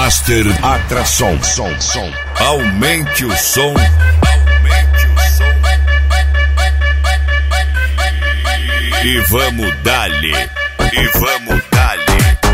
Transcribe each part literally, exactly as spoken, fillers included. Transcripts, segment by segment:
Master Atração. Som, som. Aumente o som. Aumente o som. E vamos dali. E vamos dali.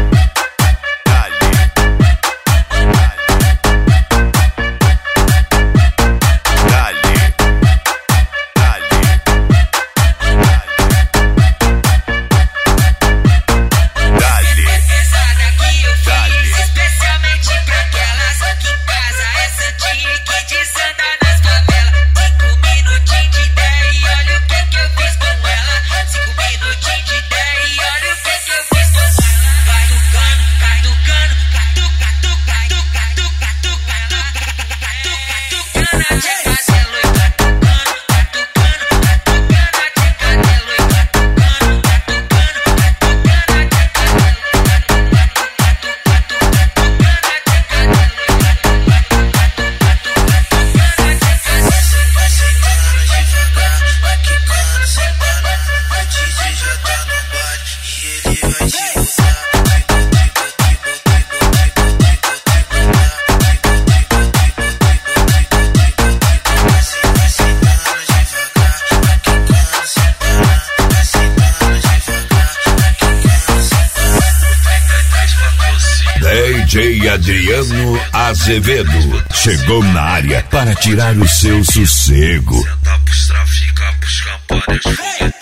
D J Adriano Azevedo chegou na área para tirar o seu sossego. Senta pros trafica, pros campanhas fogueteiros.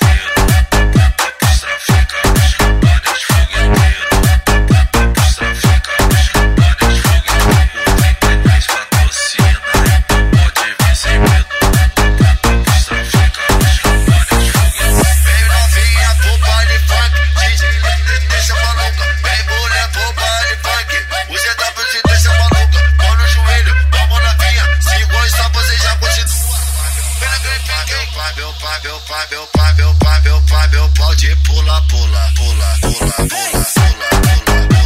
Meu pai, meu pai, meu pai, meu pai, meu pai, meu pau de pula, pula, pula, pula, pula, pula.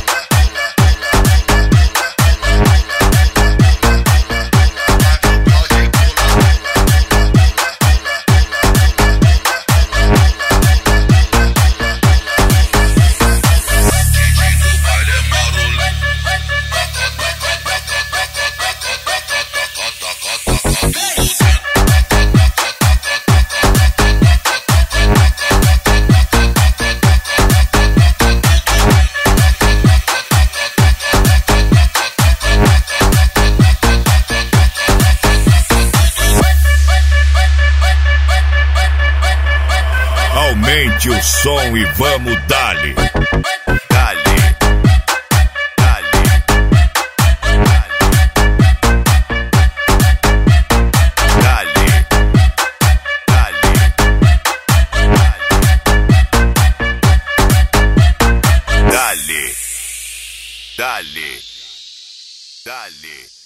Aumente o som e vamos dali. Dali. Dali. Dali. Dali. Dali. Dali. Dali.